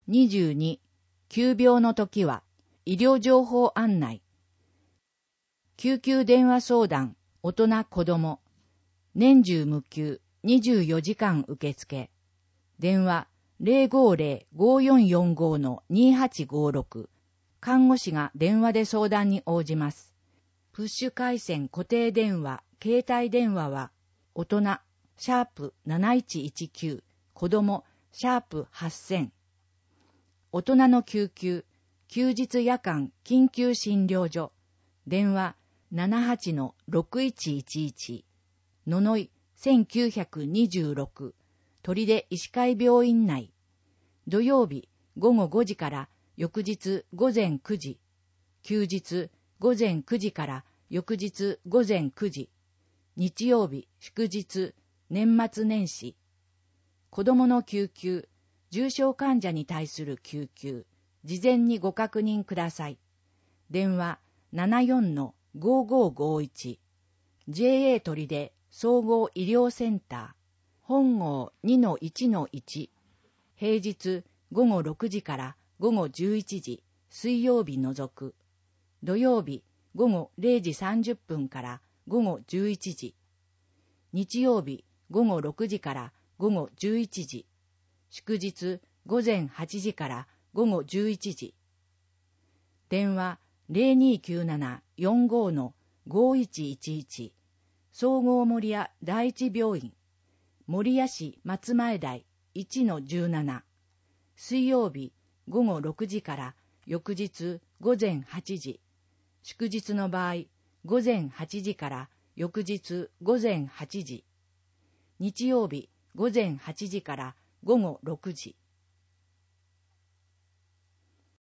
22、急病の時は、医療情報案内。救急電話相談、大人子供。年中無休、24時間受付。電話、050-5445-2856。看護師が電話で相談に応じます。プッシュ回線固定電話、携帯電話は、大人、#7119、子供、#8000。大人の救急、休日夜間緊急診療所。電話、78-6111。ののい、1926。砦医師会病院内。土曜日、午後5時から翌日午前9時。休日、午前9時から翌日午前9時。日曜日、祝日、年末年始。子供の救急、重症患者に対する救急、事前にご確認ください。電話 74-5551。JA 砦総合医療センター。本号 2-1-1。平日午後6時から午後11時、水曜日除く。土曜日午後0時30分から午後11時。日曜日午後6時から午後11時。祝日午前8時から午後11時。電話 0297-45-5111。総合守谷第一病院。守谷市松前台 1-17。水曜日午後6時から翌日午前8時。祝日の場合、午前8時から翌日午前8時。日曜日午前8時から午後6時。